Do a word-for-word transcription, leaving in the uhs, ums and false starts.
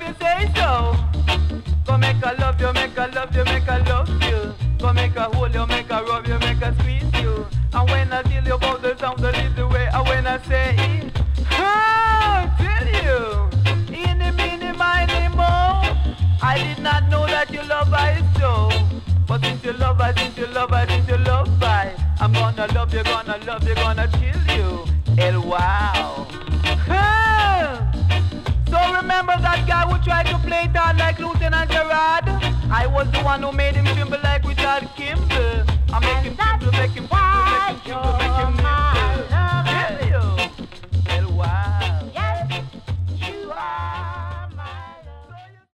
you say so. Go make a love you, make a love you, make a love you. Go make a hold you, make a rub you, make a squeeze you. And when I tell you about the sound, the little way, and when I say it, oh, tell you, in the mini, miny, mo. I did not know that you love I so. But since you love I, since you love I, since you love I, I'm gonna love you, gonna love you, gonna kill you. El wow. Huh. So remember that guy who tried to play it out like Lieutenant Gerard? I was the one who made him tremble like Richard Kimball. I make him tremble, make him